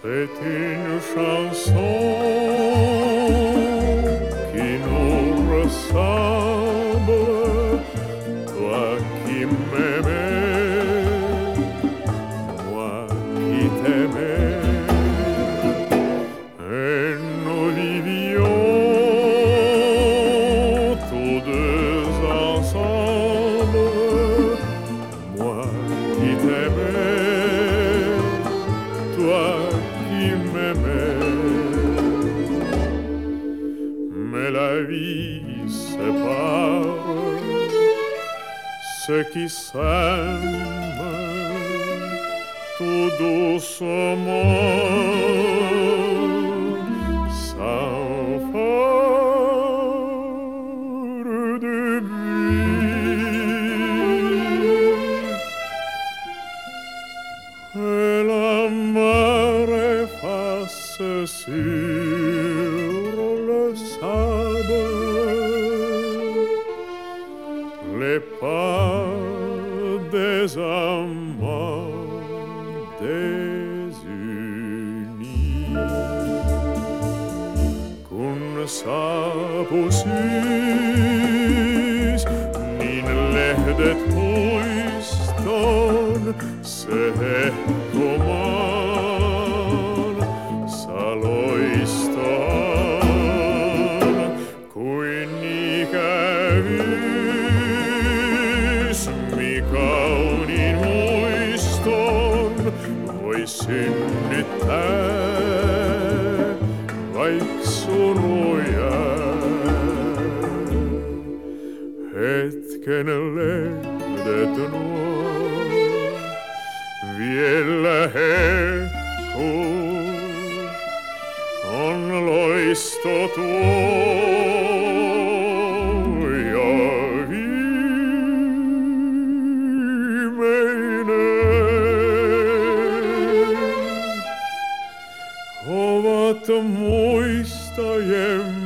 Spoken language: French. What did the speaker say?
C'est une chanson qui nous ressemble, toi qui m'aimais, moi qui t'aimais, et nous vivions tous deux ensemble, moi qui t'aimais, toi qui m'aimais. Mais la vie sépare ceux qui s'aiment tout doucement, sans faire de bruit. Et la mer efface sur le sable les pas des amants désunis. Con sapusis nin lehdet puiston se koman saloiston kuin ikävyys mi kauniin muiston voi synnyttää vaik suruja. Hetken lehdet nuo vielä hehkuu on loisto tuo ja viimeinen ovat muistojemme